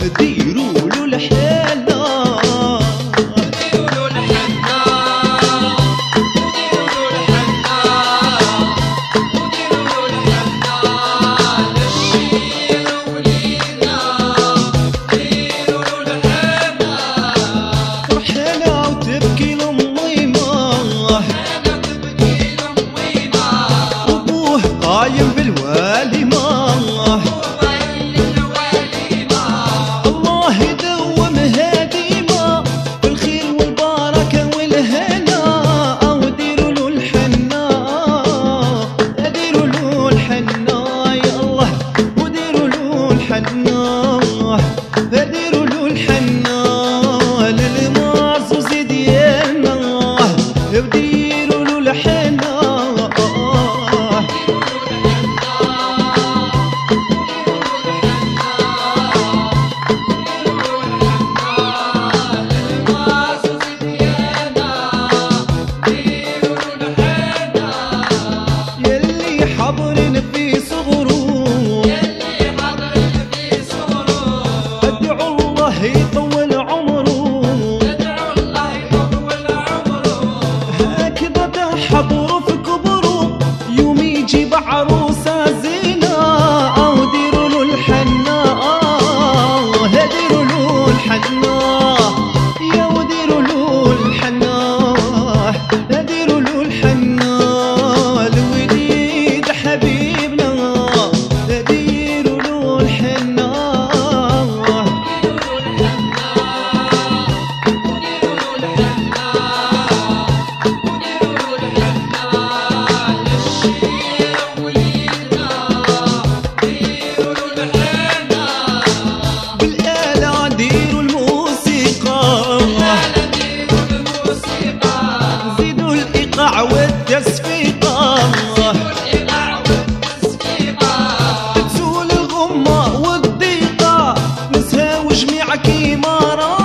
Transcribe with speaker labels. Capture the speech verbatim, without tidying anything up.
Speaker 1: ديروا له الحنة ديروا له الحنة ديروا له الحنة وديروا له الحنة للشير ولينا ديروا له الحنة فرحانة وتبكي الأميمة تبكي الأميمة وأبوه قايم بالوالمة ديروا له الحنة للمعزوز ديالنا وديروا له الحنة يلي حاضرين في صغره يطول عمره ادعوا الله يطول عمره هكذا تحضروا في كبره يوم يجيب عروسه زينه او ديروا له الحنه ديروا له الحنه يا وديروا له الحنه ديروا له الحنه الوليد حبيبنا ديروا له الحنه والتصفيقة تزول الغمة والضيقة نسها وجميع كيما